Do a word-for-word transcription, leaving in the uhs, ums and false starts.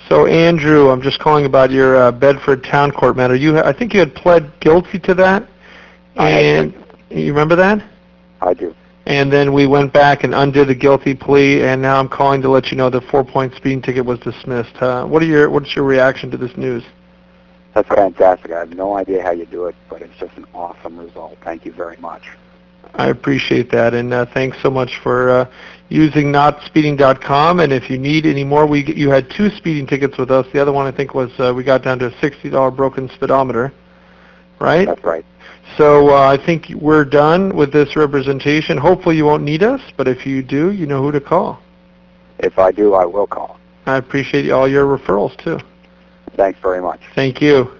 So, Andrew, I'm just calling about your uh, Bedford Town Court matter. You, I think you had pled guilty to that, and you remember that? I do. And then we went back and undid the guilty plea, and now I'm calling to let you know the four-point speeding ticket was dismissed. Uh, what are your What's your reaction to this news? That's fantastic. I have no idea how you do it, but it's just an awesome result. Thank you very much. I appreciate that, and uh, thanks so much for uh, using not speeding dot com. And if you need any more, we you had two speeding tickets with us. The other one, I think, was uh, we got down to a sixty dollars broken speedometer, right? That's right. So uh, I think we're done with this representation. Hopefully you won't need us, but if you do, you know who to call. If I do, I will call. I appreciate all your referrals, too. Thanks very much. Thank you.